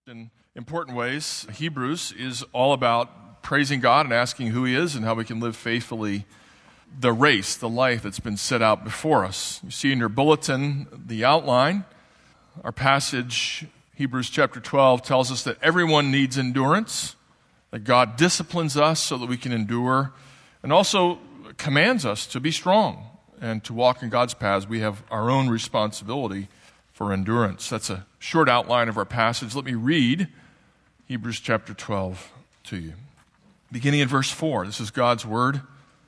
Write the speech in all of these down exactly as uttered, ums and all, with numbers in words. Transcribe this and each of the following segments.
In important ways, Hebrews is all about praising God and asking who He is and how we can live faithfully the race, the life that's been set out before us. You see in your bulletin the outline. Our passage, Hebrews chapter twelve, tells us that everyone needs endurance, that God disciplines us so that we can endure, and also commands us to be strong and to walk in God's paths. We have our own responsibility for endurance. That's a short outline of our passage. Let me read Hebrews chapter twelve to you. Beginning in verse four, this is God's word.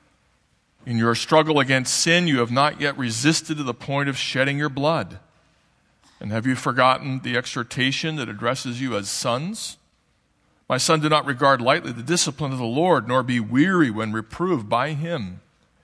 In your struggle against sin, you have not yet resisted to the point of shedding your blood. And have you forgotten the exhortation that addresses you as sons? My son, do not regard lightly the discipline of the Lord, nor be weary when reproved by Him.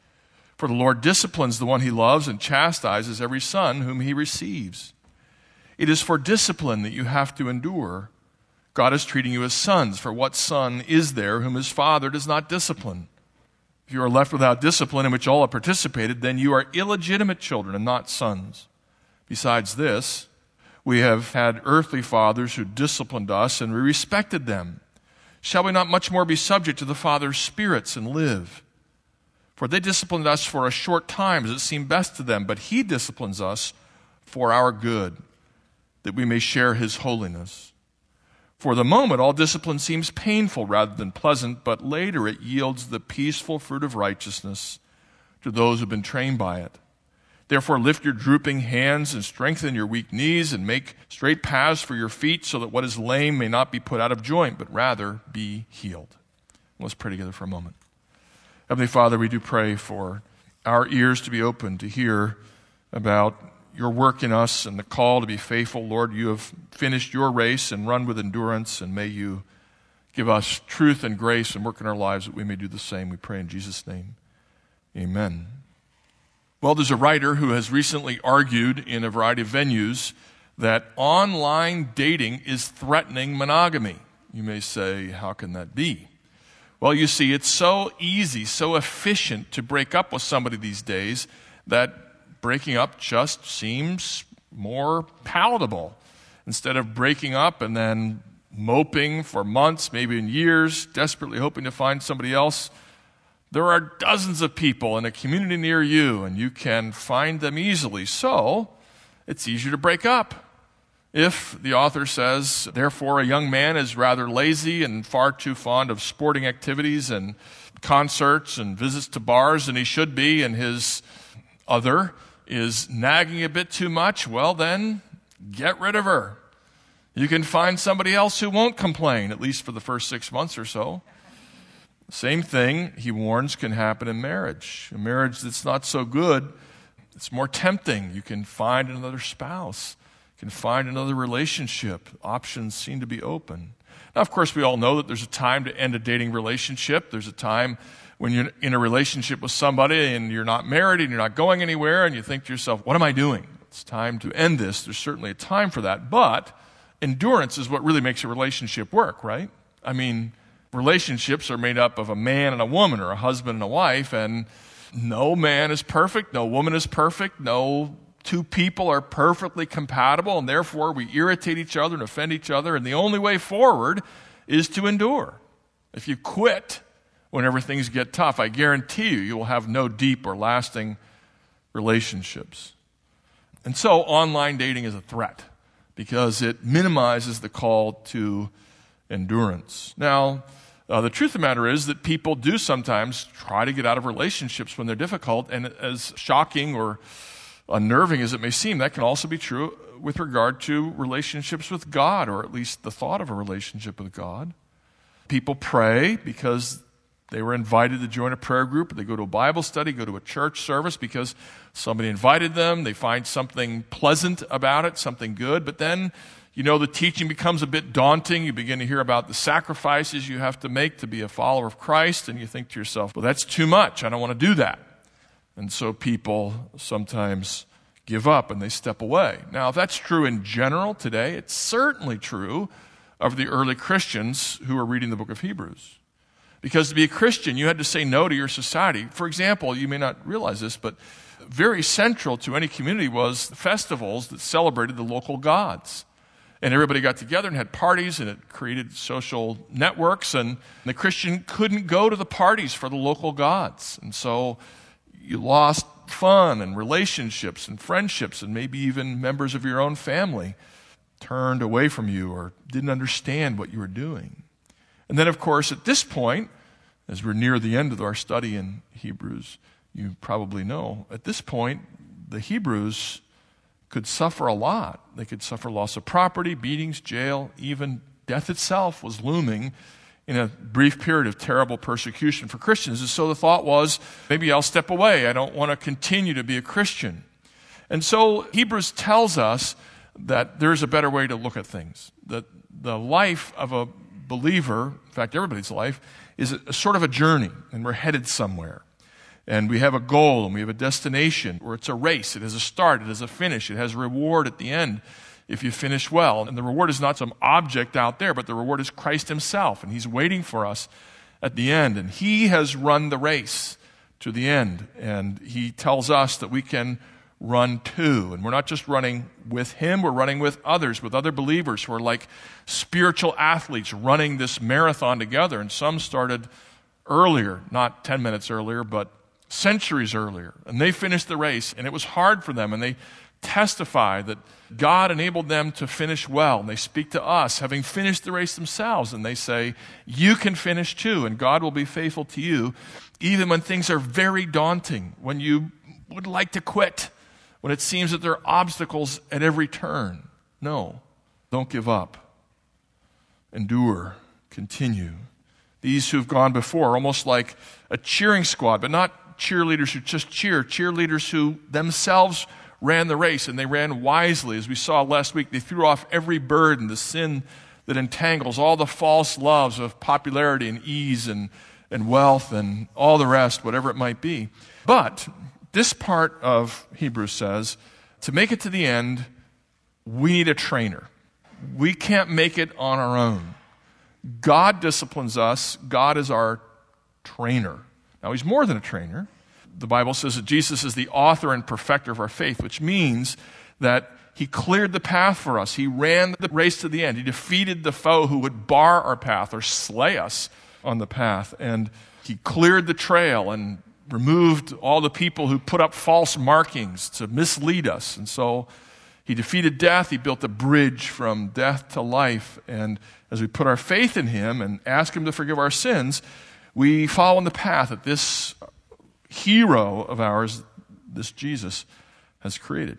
For the Lord disciplines the one He loves and chastises every son whom He receives. It is for discipline that you have to endure. God is treating you as sons, for what son is there whom his father does not discipline? If you are left without discipline in which all have participated, then you are illegitimate children and not sons. Besides this, we have had earthly fathers who disciplined us, and we respected them. Shall we not much more be subject to the Father's spirits and live? For they disciplined us for a short time as it seemed best to them, but He disciplines us for our good, that we may share His holiness. For the moment, all discipline seems painful rather than pleasant, but later it yields the peaceful fruit of righteousness to those who have been trained by it. Therefore, lift your drooping hands and strengthen your weak knees and make straight paths for your feet so that what is lame may not be put out of joint, but rather be healed. Let's pray together for a moment. Heavenly Father, we do pray for our ears to be open to hear about your work in us and the call to be faithful. Lord, you have finished your race and run with endurance, and may you give us truth and grace and work in our lives that we may do the same. We pray in Jesus' name. Amen. Well, there's a writer who has recently argued in a variety of venues that online dating is threatening monogamy. You may say, how can that be? Well, you see, it's so easy, so efficient to break up with somebody these days that breaking up just seems more palatable. Instead of breaking up and then moping for months, maybe in years, desperately hoping to find somebody else, there are dozens of people in a community near you, and you can find them easily. So it's easier to break up. If, the author says, therefore a young man is rather lazy and far too fond of sporting activities and concerts and visits to bars than he should be, and his other is nagging a bit too much, well then, get rid of her. You can find somebody else who won't complain, at least for the first six months or so. Same thing, he warns, can happen in marriage. A marriage that's not so good, it's more tempting. You can find another spouse. You can find another relationship. Options seem to be open. Now, of course, we all know that there's a time to end a dating relationship. There's a time when you're in a relationship with somebody and you're not married and you're not going anywhere and you think to yourself, what am I doing? It's time to end this. There's certainly a time for that. But endurance is what really makes a relationship work, right? I mean, relationships are made up of a man and a woman, or a husband and a wife, and no man is perfect, no woman is perfect, no two people are perfectly compatible, and therefore we irritate each other and offend each other, and the only way forward is to endure. If you quit whenever things get tough, I guarantee you, you will have no deep or lasting relationships. And so online dating is a threat because it minimizes the call to endurance. Now, uh, the truth of the matter is that people do sometimes try to get out of relationships when they're difficult, and as shocking or unnerving as it may seem, that can also be true with regard to relationships with God, or at least the thought of a relationship with God. People pray because they were invited to join a prayer group, or they go to a Bible study, go to a church service because somebody invited them. They find something pleasant about it, something good, but then you know, the teaching becomes a bit daunting. You begin to hear about the sacrifices you have to make to be a follower of Christ, and you think to yourself, well, that's too much. I don't want to do that. And so people sometimes give up and they step away. Now, if that's true in general today, it's certainly true of the early Christians who were reading the book of Hebrews. Because to be a Christian, you had to say no to your society. For example, you may not realize this, but very central to any community was the festivals that celebrated the local gods. And everybody got together and had parties, and it created social networks, and the Christian couldn't go to the parties for the local gods. And so you lost fun and relationships and friendships, and maybe even members of your own family turned away from you or didn't understand what you were doing. And then, of course, at this point, as we're near the end of our study in Hebrews, you probably know, at this point, the Hebrews could suffer a lot. They could suffer loss of property, beatings, jail, even death itself was looming in a brief period of terrible persecution for Christians. And so the thought was, maybe I'll step away. I don't want to continue to be a Christian. And so Hebrews tells us that there's a better way to look at things. That the life of a believer, in fact, everybody's life, is a, a sort of a journey, and we're headed somewhere. And we have a goal, and we have a destination, or it's a race. It has a start, it has a finish, it has a reward at the end if you finish well. And the reward is not some object out there, but the reward is Christ himself, and he's waiting for us at the end. And he has run the race to the end, and he tells us that we can run too. And we're not just running with him, we're running with others, with other believers who are like spiritual athletes running this marathon together. And some started earlier, not ten minutes earlier, but centuries earlier. And they finished the race, and it was hard for them. And they testify that God enabled them to finish well. And they speak to us, having finished the race themselves, and they say, you can finish too, and God will be faithful to you, even when things are very daunting, when you would like to quit, when it seems that there are obstacles at every turn. No, don't give up. Endure, continue. These who've gone before, almost like a cheering squad, but not cheerleaders who just cheer, cheerleaders who themselves ran the race, and they ran wisely. As we saw last week, they threw off every burden, the sin that entangles, all the false loves of popularity and ease and, and wealth and all the rest, whatever it might be. But this part of Hebrews says, to make it to the end, we need a trainer. We can't make it on our own. God disciplines us. God is our trainer. Now, he's more than a trainer. The Bible says that Jesus is the author and perfecter of our faith, which means that he cleared the path for us. He ran the race to the end. He defeated the foe who would bar our path or slay us on the path. And he cleared the trail and removed all the people who put up false markings to mislead us. And so he defeated death. He built a bridge from death to life. And as we put our faith in him and ask him to forgive our sins, we follow in the path that this hero of ours, this Jesus, has created.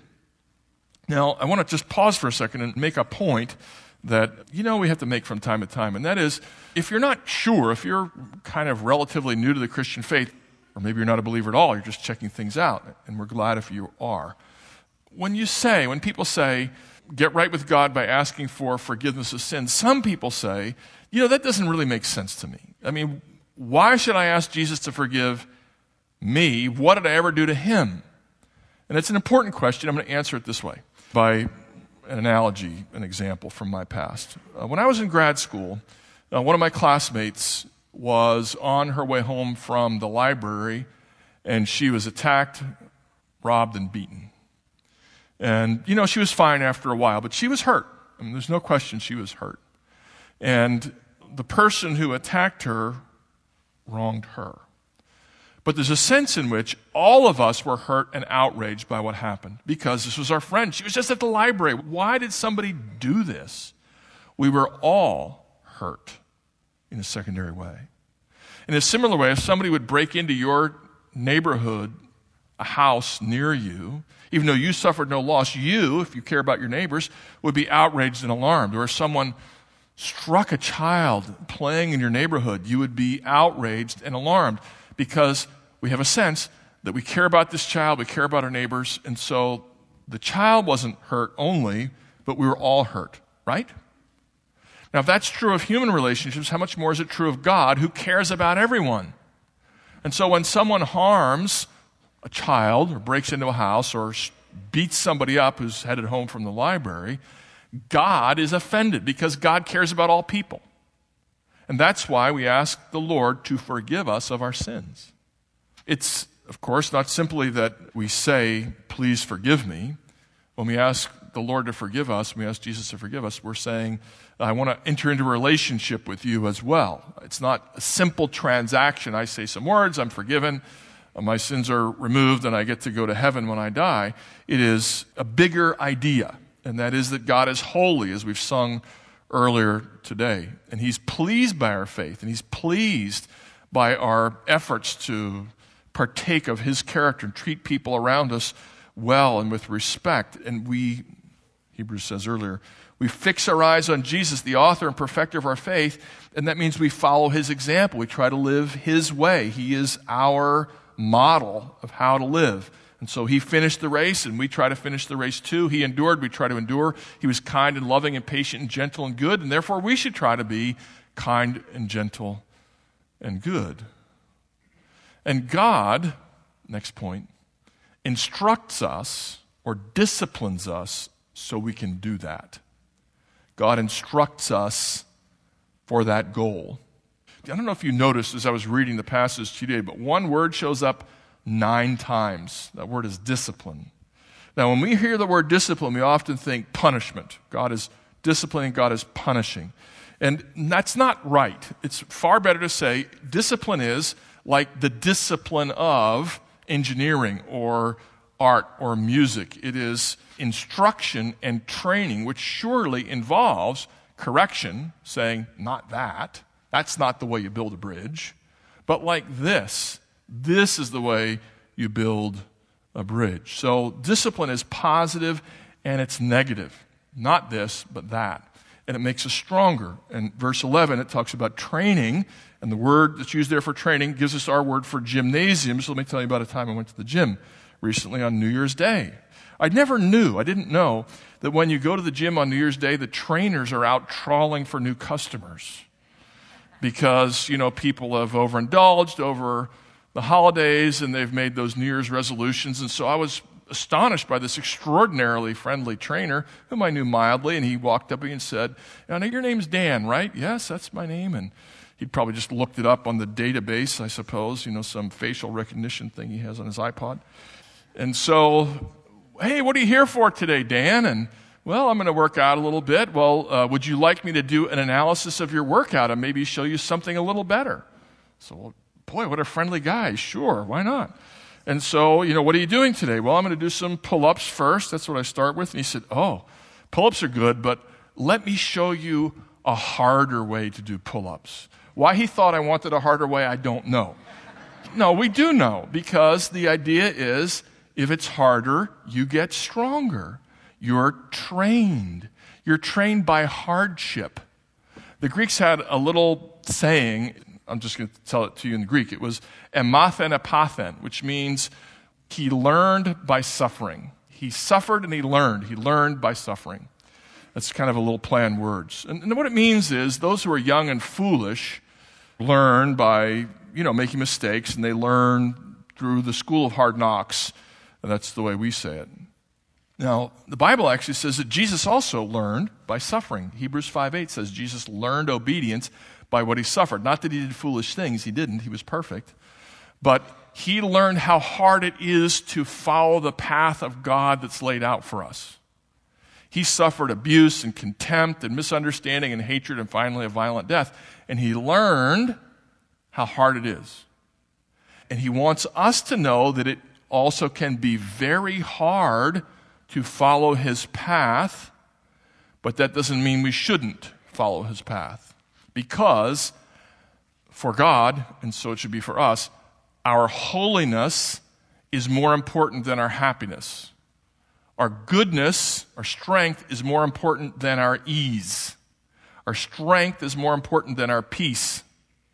Now, I want to just pause for a second and make a point that, you know, we have to make from time to time. And that is, if you're not sure, if you're kind of relatively new to the Christian faith, or maybe you're not a believer at all, you're just checking things out, and we're glad if you are. When you say, when people say, get right with God by asking for forgiveness of sins, some people say, you know, that doesn't really make sense to me. I mean, why should I ask Jesus to forgive me? What did I ever do to him? And it's an important question. I'm going to answer it this way, by an analogy, an example from my past. Uh, when I was in grad school, uh, one of my classmates was on her way home from the library, and she was attacked, robbed, and beaten. And, you know, she was fine after a while, but she was hurt. I mean, there's no question she was hurt. And the person who attacked her wronged her. But there's a sense in which all of us were hurt and outraged by what happened, because this was our friend. She was just at the library. Why did somebody do this? We were all hurt in a secondary way. In a similar way, if somebody would break into your neighborhood, a house near you, even though you suffered no loss, you, if you care about your neighbors, would be outraged and alarmed. Or if someone struck a child playing in your neighborhood, you would be outraged and alarmed, because we have a sense that we care about this child, we care about our neighbors, and so the child wasn't hurt only, but we were all hurt, right? Now, if that's true of human relationships, how much more is it true of God, who cares about everyone? And so when someone harms a child or breaks into a house or beats somebody up who's headed home from the library, God is offended, because God cares about all people. And that's why we ask the Lord to forgive us of our sins. It's, of course, not simply that we say, please forgive me. When we ask the Lord to forgive us, we ask Jesus to forgive us, we're saying, I want to enter into a relationship with you as well. It's not a simple transaction. I say some words, I'm forgiven, my sins are removed, and I get to go to heaven when I die. It is a bigger idea, and that is that God is holy, as we've sung earlier today. And he's pleased by our faith, and he's pleased by our efforts to partake of his character and treat people around us well and with respect. And we, Hebrews says earlier, we fix our eyes on Jesus, the author and perfecter of our faith, and that means we follow his example. We try to live his way. He is our model of how to live. And so he finished the race, and we try to finish the race too. He endured, we try to endure. He was kind and loving and patient and gentle and good, and therefore we should try to be kind and gentle and good. And God, next point, instructs us or disciplines us so we can do that. God instructs us for that goal. I don't know if you noticed as I was reading the passage today, but one word shows up nine times. That word is discipline. Now, when we hear the word discipline, we often think punishment. God is disciplining, God is punishing. And that's not right. It's far better to say discipline is like the discipline of engineering or art or music. It is instruction and training, which surely involves correction, saying, not that. That's not the way you build a bridge. But like this, this is the way you build a bridge. So discipline is positive and it's negative. Not this, but that. And it makes us stronger. In verse eleven, it talks about training, and the word that's used there for training gives us our word for gymnasium. So let me tell you about a time I went to the gym recently on New Year's Day. I never knew, I didn't know, that when you go to the gym on New Year's Day, the trainers are out trawling for new customers. Because, you know, people have overindulged over the holidays, and they've made those New Year's resolutions. And so I was astonished by this extraordinarily friendly trainer, whom I knew mildly, and he walked up to me and said, I know your name's Dan, right? Yes, that's my name. And he'd probably just looked it up on the database, I suppose, you know, some facial recognition thing he has on his iPod. And so, hey, what are you here for today, Dan? And, well, I'm going to work out a little bit. Well, uh, would you like me to do an analysis of your workout and maybe show you something a little better? So, well, boy, what a friendly guy. Sure, why not? And so, you know, what are you doing today? Well, I'm going to do some pull-ups first. That's what I start with. And he said, oh, pull-ups are good, but let me show you a harder way to do pull-ups. Why he thought I wanted a harder way, I don't know. No, we do know, because the idea is if it's harder, you get stronger. You're trained. You're trained by hardship. The Greeks had a little saying, I'm just going to tell it to you in Greek. It was emathen epathen, which means he learned by suffering. He suffered and he learned. He learned by suffering. That's kind of a little play on words. And, and what it means is those who are young and foolish learn by, you know, making mistakes, and they learn through the school of hard knocks. And that's the way we say it. Now, the Bible actually says that Jesus also learned by suffering. Hebrews five eight says Jesus learned obedience by what he suffered. Not that he did foolish things. He didn't. He was perfect. But he learned how hard it is to follow the path of God that's laid out for us. He suffered abuse and contempt and misunderstanding and hatred and finally a violent death. And he learned how hard it is. And he wants us to know that it also can be very hard to follow his path, but that doesn't mean we shouldn't follow his path. Because for God, and so it should be for us, our holiness is more important than our happiness. Our goodness, our strength is more important than our ease. Our strength is more important than our peace.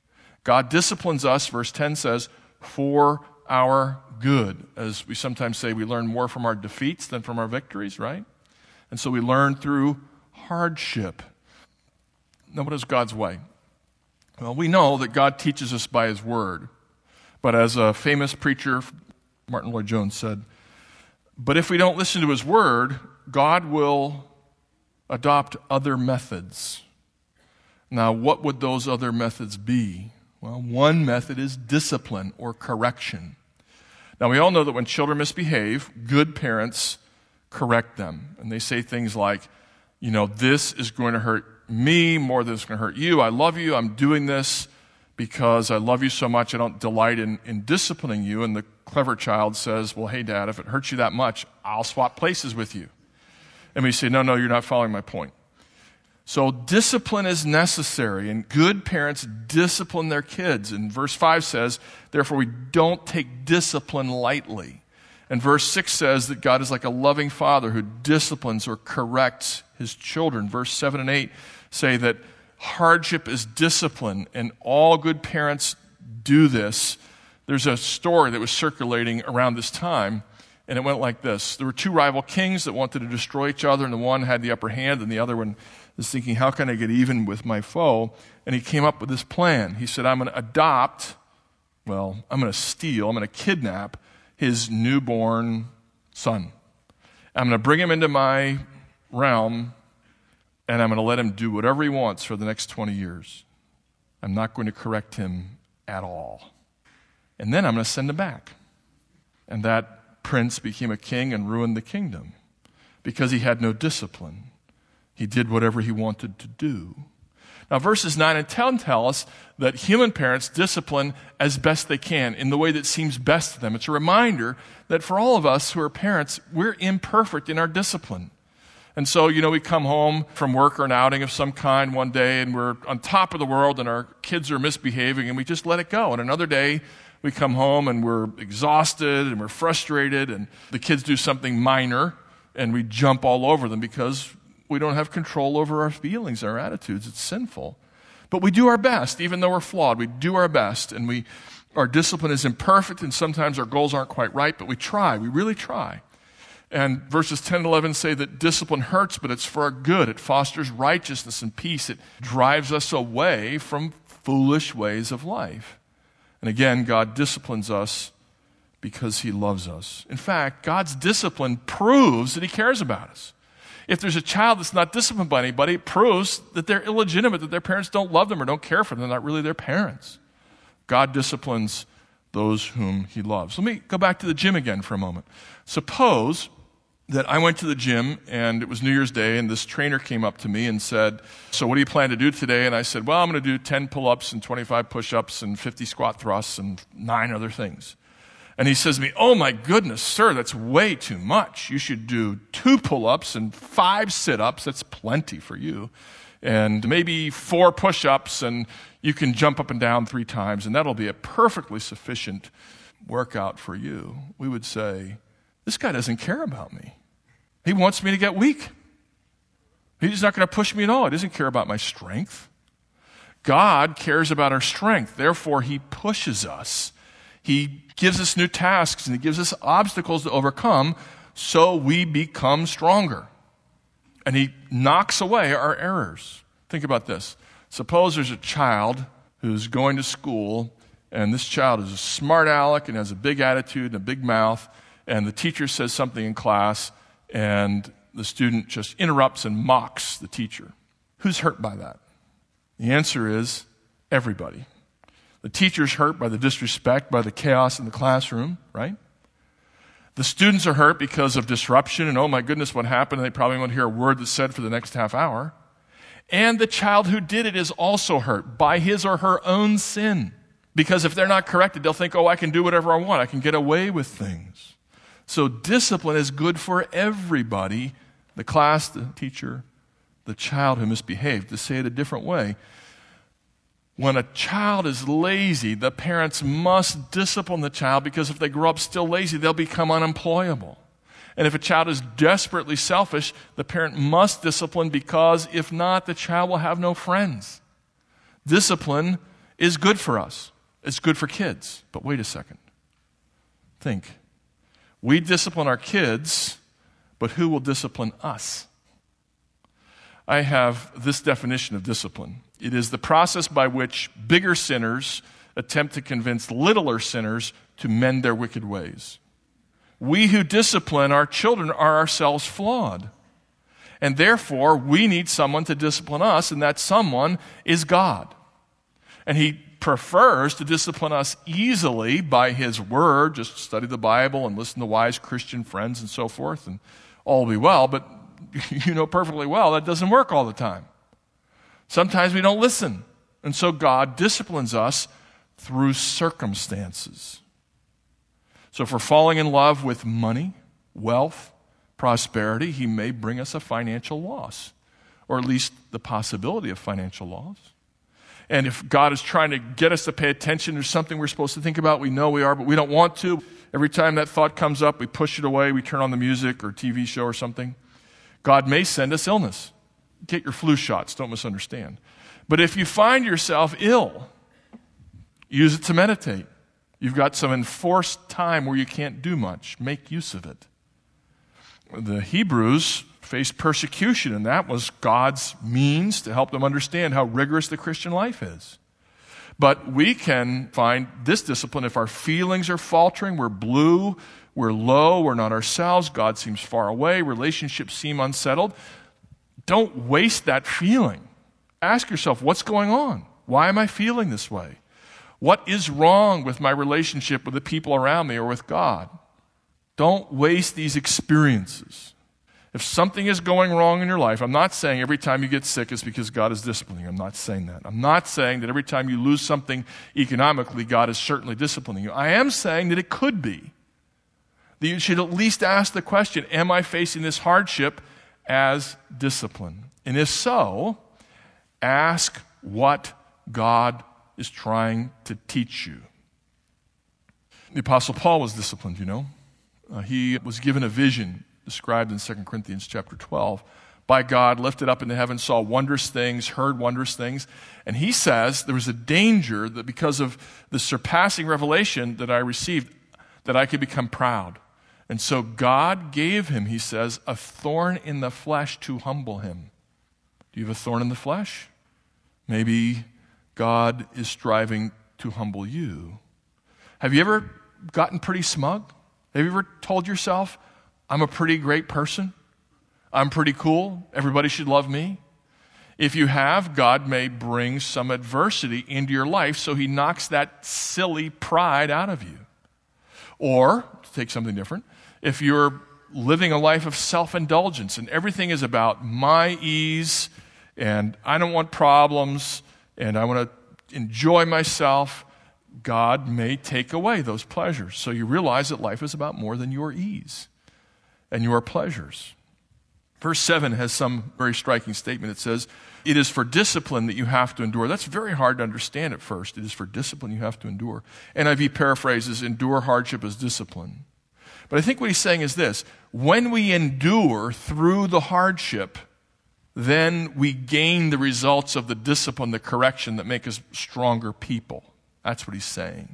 God disciplines us, verse ten says, for our good. As we sometimes say, we learn more from our defeats than from our victories, right? And so we learn through hardship. Now, what is God's way? Well, we know that God teaches us by his word. But as a famous preacher, Martin Lloyd-Jones, said, but if we don't listen to his word, God will adopt other methods. Now, what would those other methods be? Well, one method is discipline or correction. Now, we all know that when children misbehave, good parents correct them. And they say things like, you know, this is going to hurt me more than it's going to hurt you. I love you. I'm doing this because I love you so much. I don't delight in, in disciplining you. And the clever child says, well, hey, Dad, if it hurts you that much, I'll swap places with you. And we say, no, no, you're not following my point. So discipline is necessary, and good parents discipline their kids. And verse five says, therefore we don't take discipline lightly. And verse six says that God is like a loving father who disciplines or corrects his children. Verse seven and eight say that hardship is discipline, and all good parents do this. There's a story that was circulating around this time, and it went like this. There were two rival kings that wanted to destroy each other, and the one had the upper hand, and the other one was thinking, how can I get even with my foe? And he came up with this plan. He said, I'm going to adopt, well, I'm going to steal, I'm going to kidnap his newborn son. I'm going to bring him into my realm, and I'm going to let him do whatever he wants for the next twenty years. I'm not going to correct him at all. And then I'm going to send him back. And that prince became a king and ruined the kingdom because he had no discipline. He did whatever he wanted to do. Now, verses nine and ten tell us that human parents discipline as best they can in the way that seems best to them. It's a reminder that for all of us who are parents, we're imperfect in our discipline. And so, you know, we come home from work or an outing of some kind one day and we're on top of the world and our kids are misbehaving and we just let it go. And another day, we come home and we're exhausted and we're frustrated and the kids do something minor and we jump all over them because we don't have control over our feelings, our attitudes. It's sinful. But we do our best, even though we're flawed. We do our best, and we, our discipline is imperfect, and sometimes our goals aren't quite right, but we try. We really try. And verses ten and eleven say that discipline hurts, but it's for our good. It fosters righteousness and peace. It drives us away from foolish ways of life. And again, God disciplines us because he loves us. In fact, God's discipline proves that he cares about us. If there's a child that's not disciplined by anybody, it proves that they're illegitimate, that their parents don't love them or don't care for them. They're not really their parents. God disciplines those whom he loves. Let me go back to the gym again for a moment. Suppose that I went to the gym and it was New Year's Day and this trainer came up to me and said, so what do you plan to do today? And I said, well, I'm going to do ten pull-ups and twenty-five push-ups and fifty squat thrusts and nine other things. And he says to me, oh my goodness, sir, that's way too much. You should do two pull-ups and five sit-ups. That's plenty for you. And maybe four push-ups, and you can jump up and down three times, and that'll be a perfectly sufficient workout for you. We would say, this guy doesn't care about me. He wants me to get weak. He's not going to push me at all. He doesn't care about my strength. God cares about our strength. Therefore, he pushes us. He gives us new tasks and he gives us obstacles to overcome so we become stronger. And he knocks away our errors. Think about this. Suppose there's a child who's going to school and this child is a smart aleck and has a big attitude and a big mouth, and the teacher says something in class and the student just interrupts and mocks the teacher. Who's hurt by that? The answer is everybody. The teacher's hurt by the disrespect, by the chaos in the classroom, right? The students are hurt because of disruption and, oh my goodness, what happened? And they probably won't hear a word that's said for the next half hour. And the child who did it is also hurt by his or her own sin. Because if they're not corrected, they'll think, oh, I can do whatever I want. I can get away with things. So discipline is good for everybody, the class, the teacher, the child who misbehaved. To say it a different way, when a child is lazy, the parents must discipline the child because if they grow up still lazy, they'll become unemployable. And if a child is desperately selfish, the parent must discipline because if not, the child will have no friends. Discipline is good for us. It's good for kids. But wait a second. Think. We discipline our kids, but who will discipline us? I have this definition of discipline. It is the process by which bigger sinners attempt to convince littler sinners to mend their wicked ways. We who discipline our children are ourselves flawed. And therefore, we need someone to discipline us, and that someone is God. And he prefers to discipline us easily by his word, just study the Bible and listen to wise Christian friends and so forth, and all will be well, but you know perfectly well that doesn't work all the time. Sometimes we don't listen, and so God disciplines us through circumstances. So if we're falling in love with money, wealth, prosperity, he may bring us a financial loss, or at least the possibility of financial loss. And if God is trying to get us to pay attention to something we're supposed to think about, we know we are, but we don't want to. Every time that thought comes up, we push it away, we turn on the music or T V show or something. God may send us illness. Get your flu shots, don't misunderstand. But if you find yourself ill, use it to meditate. You've got some enforced time where you can't do much. Make use of it. The Hebrews faced persecution, and that was God's means to help them understand how rigorous the Christian life is. But we can find this discipline if our feelings are faltering, we're blue, we're low, we're not ourselves, God seems far away, relationships seem unsettled. Don't waste that feeling. Ask yourself, what's going on? Why am I feeling this way? What is wrong with my relationship with the people around me or with God? Don't waste these experiences. If something is going wrong in your life, I'm not saying every time you get sick it's because God is disciplining you. I'm not saying that. I'm not saying that every time you lose something economically, God is certainly disciplining you. I am saying that it could be. That you should at least ask the question, am I facing this hardship as discipline? And if so, ask what God is trying to teach you. The Apostle Paul was disciplined, you know. Uh, he was given a vision described in Second Corinthians chapter twelve, by God, lifted up into heaven, saw wondrous things, heard wondrous things. And he says there was a danger that because of the surpassing revelation that I received, that I could become proud. And so God gave him, he says, a thorn in the flesh to humble him. Do you have a thorn in the flesh? Maybe God is striving to humble you. Have you ever gotten pretty smug? Have you ever told yourself, I'm a pretty great person. I'm pretty cool. Everybody should love me. If you have, God may bring some adversity into your life so he knocks that silly pride out of you. Or, to take something different, if you're living a life of self-indulgence and everything is about my ease and I don't want problems and I want to enjoy myself, God may take away those pleasures. So you realize that life is about more than your ease and your pleasures. Verse seven has some very striking statement. It says, it is for discipline that you have to endure. That's very hard to understand at first. It is for discipline you have to endure. N I V paraphrases, endure hardship as discipline. But I think what he's saying is this, when we endure through the hardship, then we gain the results of the discipline, the correction that make us stronger people. That's what he's saying.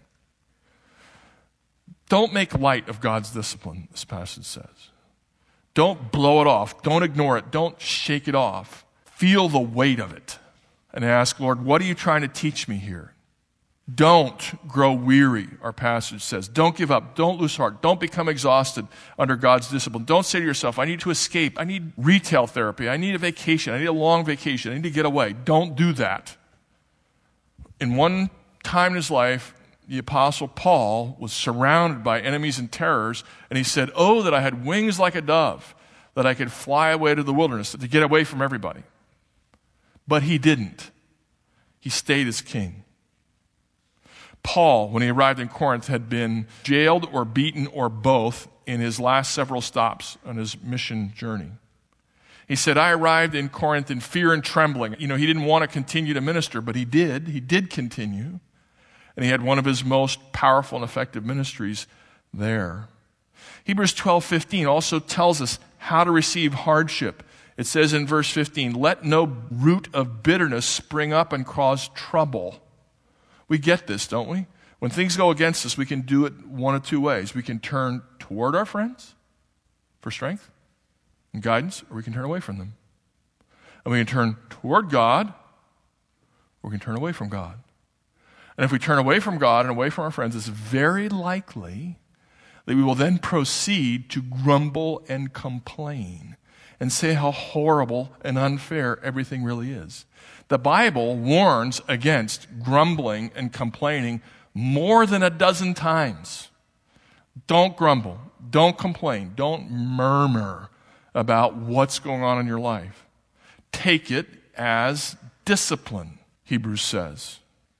Don't make light of God's discipline, this passage says. Don't blow it off. Don't ignore it. Don't shake it off. Feel the weight of it and ask, Lord, what are you trying to teach me here? Don't grow weary, our passage says. Don't give up. Don't lose heart. Don't become exhausted under God's discipline. Don't say to yourself, I need to escape. I need retail therapy. I need a vacation. I need a long vacation. I need to get away. Don't do that. In one time in his life, the Apostle Paul was surrounded by enemies and terrors, and he said, oh, that I had wings like a dove, that I could fly away to the wilderness, to get away from everybody. But he didn't. He stayed as king. Paul, when he arrived in Corinth, had been jailed or beaten or both in his last several stops on his mission journey. He said, I arrived in Corinth in fear and trembling. You know, he didn't want to continue to minister, but he did. He did continue. And he had one of his most powerful and effective ministries there. Hebrews twelve fifteen also tells us how to receive hardship. It says in verse fifteen, let no root of bitterness spring up and cause trouble. We get this, don't we? When things go against us, we can do it one of two ways. We can turn toward our friends for strength and guidance, or we can turn away from them. And we can turn toward God, or we can turn away from God. And if we turn away from God and away from our friends, it's very likely that we will then proceed to grumble and complain and say how horrible and unfair everything really is. The Bible warns against grumbling and complaining more than a dozen times. Don't grumble. Don't complain. Don't murmur about what's going on in your life. Take it as discipline, Hebrews says.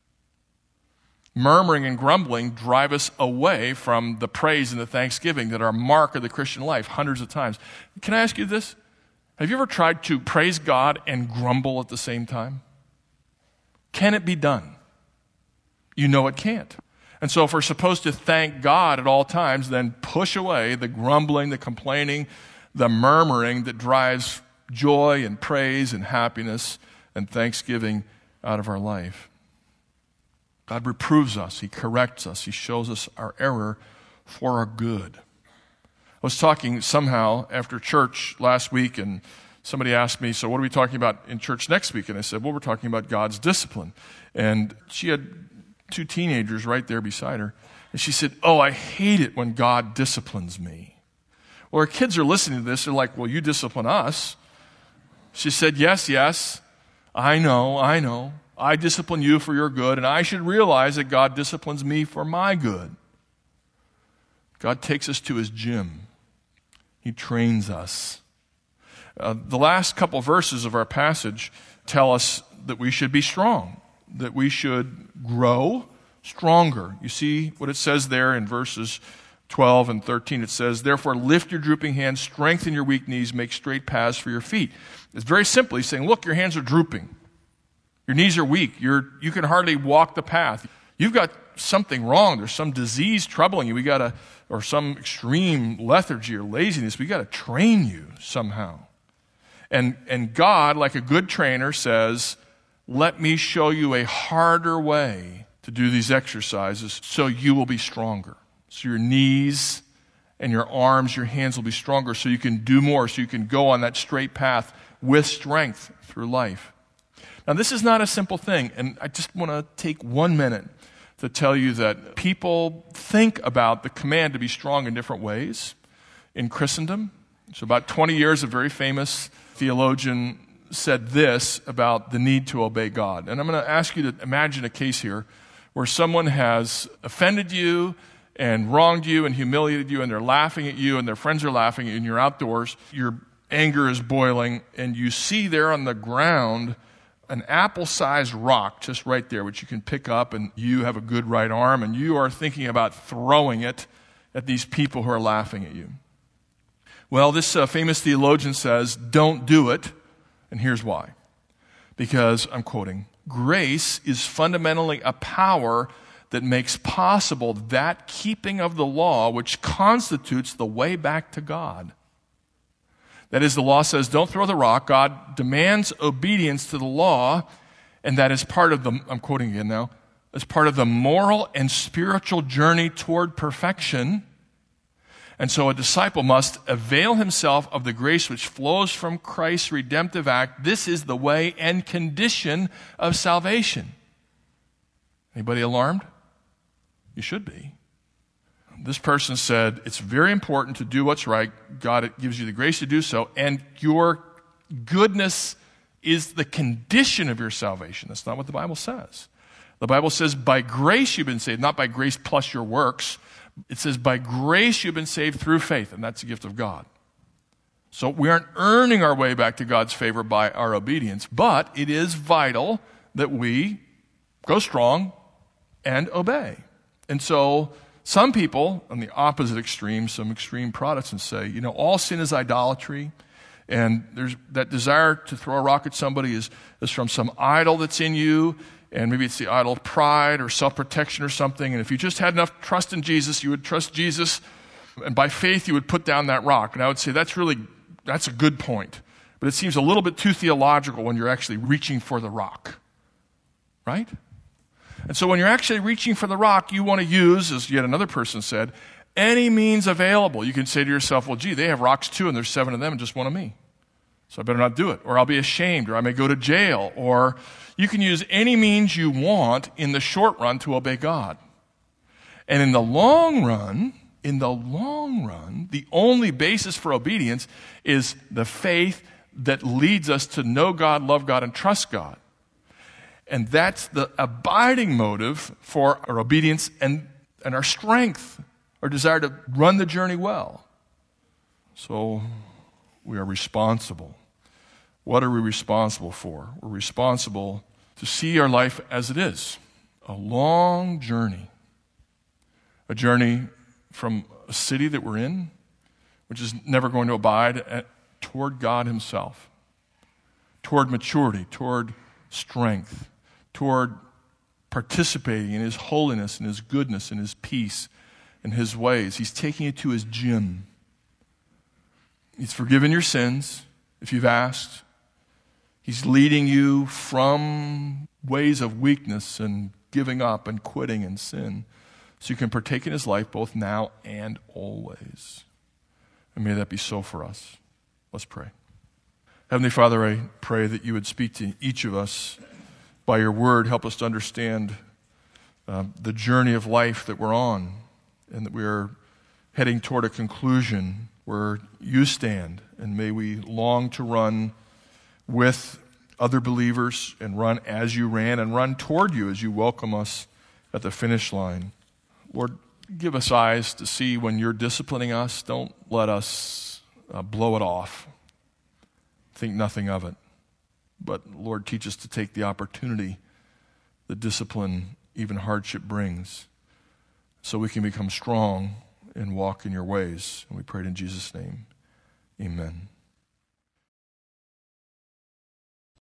Murmuring and grumbling drive us away from the praise and the thanksgiving that are a mark of the Christian life hundreds of times. Can I ask you this? Have you ever tried to praise God and grumble at the same time? Can it be done? You know it can't. And so if we're supposed to thank God at all times, then push away the grumbling, the complaining, the murmuring that drives joy and praise and happiness and thanksgiving out of our life. God reproves us. He corrects us. He shows us our error for our good. I was talking somehow after church last week, and somebody asked me, so what are we talking about in church next week? And I said, well, we're talking about God's discipline. And she had two teenagers right there beside her. And she said, oh, I hate it when God disciplines me. Well, her kids are listening to this. They're like, well, you discipline us. She said, yes, yes, I know, I know. I discipline you for your good, and I should realize that God disciplines me for my good. God takes us to his gym. He trains us. Uh, the last couple verses of our passage tell us that we should be strong, that we should grow stronger. You see what it says there in verses twelve and thirteen. It says, therefore lift your drooping hands, strengthen your weak knees, make straight paths for your feet. It's very simply saying, look, your hands are drooping. Your knees are weak. You're, you can hardly walk the path. You've got something wrong. There's some disease troubling you. We got to, or some extreme lethargy or laziness. We got to train you somehow. And, and God, like a good trainer, says, let me show you a harder way to do these exercises so you will be stronger. So your knees and your arms, your hands will be stronger so you can do more, so you can go on that straight path with strength through life. Now, this is not a simple thing, and I just want to take one minute to tell you that people think about the command to be strong in different ways in Christendom. So about twenty years, a very famous theologian said this about the need to obey God. And I'm going to ask you to imagine a case here where someone has offended you and wronged you and humiliated you, and they're laughing at you, and their friends are laughing at you, and you're outdoors, your anger is boiling, and you see there on the ground an apple-sized rock just right there, which you can pick up, and you have a good right arm, and you are thinking about throwing it at these people who are laughing at you. Well, this uh, famous theologian says, don't do it, and here's why. Because, I'm quoting, grace is fundamentally a power that makes possible that keeping of the law which constitutes the way back to God. That is, the law says, don't throw the rock. God demands obedience to the law, and that is part of the, I'm quoting again now, as part of the moral and spiritual journey toward perfection. And so a disciple must avail himself of the grace which flows from Christ's redemptive act. This is the way and condition of salvation. Anybody alarmed? You should be. This person said, it's very important to do what's right. God gives you the grace to do so, and your goodness is the condition of your salvation. That's not what the Bible says. The Bible says, by grace you've been saved, not by grace plus your works. It says, by grace you've been saved through faith, and that's the gift of God. So we aren't earning our way back to God's favor by our obedience, but it is vital that we go strong and obey. And so some people on the opposite extreme, some extreme Protestants say, you know, all sin is idolatry, and there's that desire to throw a rock at somebody is, is from some idol that's in you, and maybe it's the idol of pride or self-protection or something, and if you just had enough trust in Jesus, you would trust Jesus, and by faith you would put down that rock. And I would say that's really, that's a good point, but it seems a little bit too theological when you're actually reaching for the rock, right? And so when you're actually reaching for the rock, you want to use, as yet another person said, any means available. You can say to yourself, well, gee, they have rocks too, and there's seven of them and just one of me. So I better not do it, or I'll be ashamed, or I may go to jail, or you can use any means you want in the short run to obey God. And in the long run, in the long run, the only basis for obedience is the faith that leads us to know God, love God, and trust God. And that's the abiding motive for our obedience and, and our strength, our desire to run the journey well. So we are responsible. What are we responsible for? We're responsible to see our life as it is, a long journey. A journey from a city that we're in, which is never going to abide, at, toward God himself, toward maturity, toward strength, toward participating in his holiness and his goodness and his peace and his ways. He's taking you to his gym. He's forgiven your sins if you've asked. He's leading you from ways of weakness and giving up and quitting and sin, so you can partake in his life both now and always. And may that be so for us. Let's pray. Heavenly Father, I pray that you would speak to each of us by your word. Help us to understand uh, the journey of life that we're on, and that we are heading toward a conclusion where you stand. And may we long to run with other believers and run as you ran and run toward you as you welcome us at the finish line. Lord, give us eyes to see when you're disciplining us. Don't let us uh, blow it off. Think nothing of it. But Lord, teach us to take the opportunity that discipline, even hardship, brings, so we can become strong and walk in your ways. And we pray it in Jesus' name. Amen.